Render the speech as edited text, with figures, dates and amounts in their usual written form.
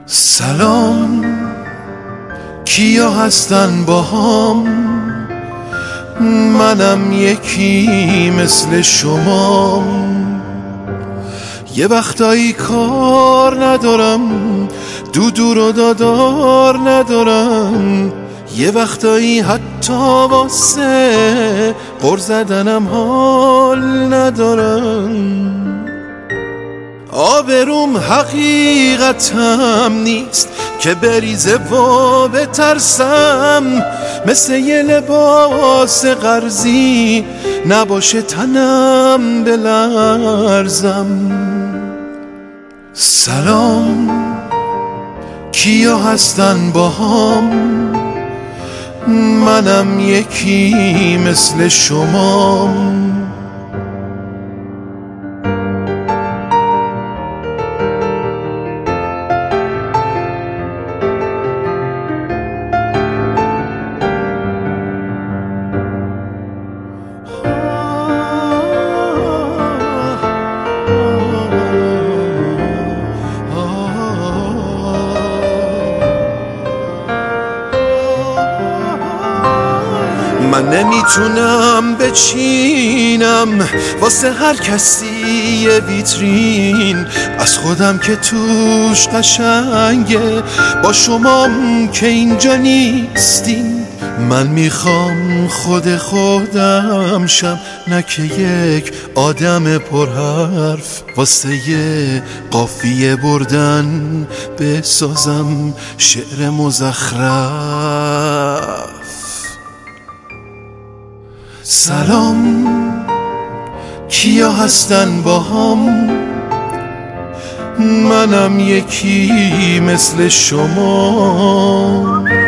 سلام، کیا هستن با هم؟ منم یکی مثل شما. یه وقتایی کار ندارم، دودو رو دادار ندارم، یه وقتایی حتی واسه غر زدنم حال ندارم. آبروم حقیقتم نیست که بریزه و بترسم، مثل یه لباس قرضی نباشه تنم بلرزم. سلام، کیا هستن با هم؟ منم یکی مثل شما. من نمیتونم بچینم واسه هر کسی یه ویترین از خودم که توش قشنگه، با شمام که اینجا نیستین. من میخوام خودم شم، نه که یک آدم پرحرف واسه یه قافیه بردن بسازم شعر مزخرف. سلام، کیا هستن با هم؟ منم یکی مثل شما.